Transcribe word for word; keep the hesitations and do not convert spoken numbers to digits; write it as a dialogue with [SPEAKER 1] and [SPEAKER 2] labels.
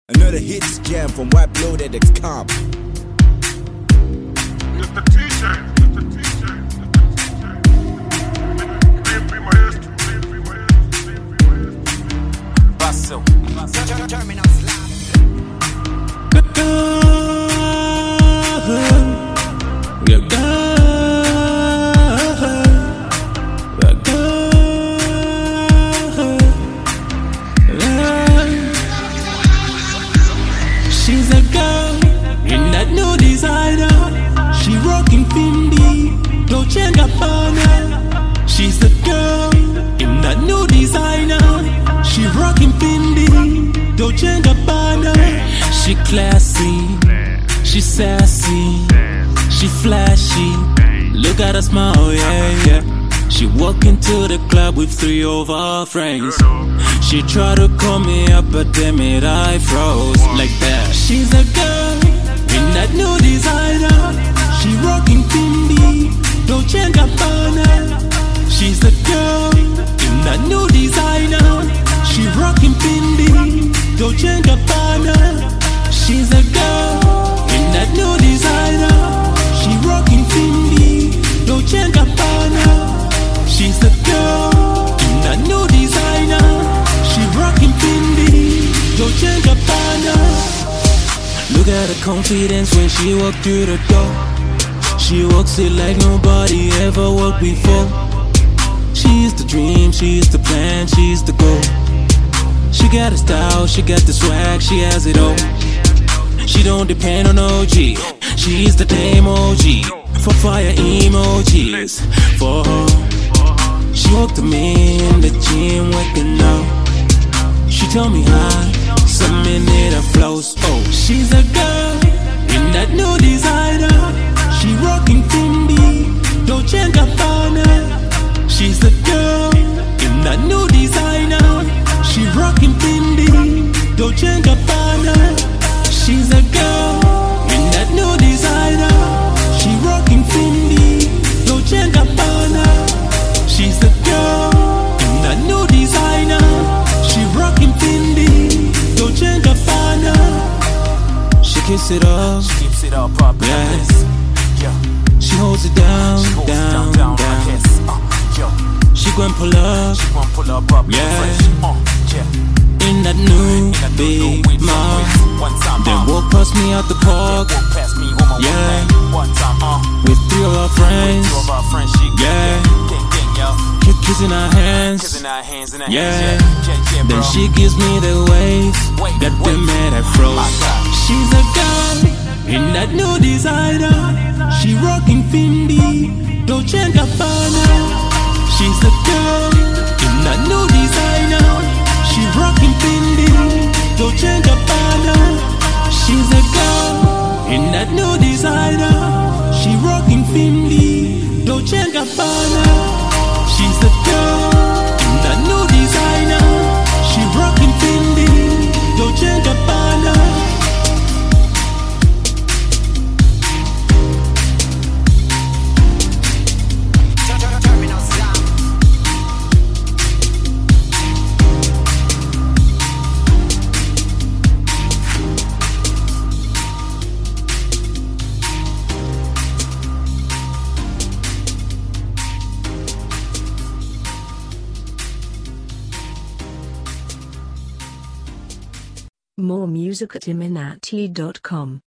[SPEAKER 1] Another hits jam from White Blooded X Comp.
[SPEAKER 2] Mister T J, Mister T J, Mister T J. Please be my ass too, please be my ass too, please be my ass too.
[SPEAKER 3] Basso.
[SPEAKER 4] Terminal Slam.
[SPEAKER 5] Good girl. She's a girl in that new designer. She rocking Fendi, Dolce and Gabbana. She's the girl in that new designer. She rocking Fendi, Dolce and Gabbana. She classy, she sassy, she flashy. Look at her smile, yeah, yeah. She walk into the club with three of her friends. She tried to call me up, but damn it, I froze like that. She's a girl in that new designer. She rocking Fendi, Dolce and Gabbana. She's the girl in that new designer. She rocking Fendi, Dolce and Gabbana. She's a girl in that new designer. She rocking Fendi, Dolce and Gabbana. She's the girl in that new designer. She rocking Fendi, Dolce and Gabbana. Look at her confidence when she walk through the door. She walks it like nobody ever walked before. She's the dream, she's the plan, she's the goal. She got a style, she got the swag, she has it all. She don't depend on O G, she's the damn O G. For fire emojis, for her. She walked to me in the gym working out. She told me hi, some minute her flows. Oh, she's a girl in that new designer. She rocking Fendi, Dolce and Gabbana. She's the girl in that new designer. She rocking Fendi, Dolce and Gabbana. She's a girl in that new designer. She rocking Fendi, Dolce and Gabbana. She's the girl in that new designer. She rocking Fendi, Dolce and Gabbana. She keeps it up,
[SPEAKER 3] She keeps it up, up,
[SPEAKER 5] yes.
[SPEAKER 3] yeah.
[SPEAKER 5] She holds it down,
[SPEAKER 3] She holds
[SPEAKER 5] down,
[SPEAKER 3] it down, down,
[SPEAKER 5] down.
[SPEAKER 3] like this. Uh, yo.
[SPEAKER 5] She gon' pull up
[SPEAKER 3] She gon' pull up, up,
[SPEAKER 5] Yeah.
[SPEAKER 3] fresh. Uh, yeah.
[SPEAKER 5] in that new
[SPEAKER 3] In that new
[SPEAKER 5] big
[SPEAKER 3] whip,
[SPEAKER 5] mom.
[SPEAKER 3] whip. One time,
[SPEAKER 5] Then
[SPEAKER 3] uh,
[SPEAKER 5] walk past me out the park
[SPEAKER 3] walk past me, home on
[SPEAKER 5] Yeah.
[SPEAKER 3] one One time, uh,
[SPEAKER 5] with three of our friends.
[SPEAKER 3] two of our friends, she
[SPEAKER 5] Yeah.
[SPEAKER 3] gang, gang, yo.
[SPEAKER 5] Kiss- Kissing our hands.
[SPEAKER 3] Kissing our hands in our
[SPEAKER 5] Yeah.
[SPEAKER 3] hands, yeah, yeah, yeah,
[SPEAKER 5] Then
[SPEAKER 3] bro.
[SPEAKER 5] she gives me the wave.
[SPEAKER 3] Wait,
[SPEAKER 5] Got
[SPEAKER 3] wait.
[SPEAKER 5] them mad at froze.
[SPEAKER 3] My God.
[SPEAKER 5] She's a girl in that new designer. She rocking Fendi, Dolce and Gabbana. She's the girl in that new designer. She rocking Fendi, Dolce and Gabbana. She's a girl in that new designer. She rocking Fendi, Dolce and Gabbana. She's the girl in that new designer. She rocking Fendi, Dolce and Gabbana.
[SPEAKER 4] Terminal Slam.
[SPEAKER 6] More music at iminati dot com.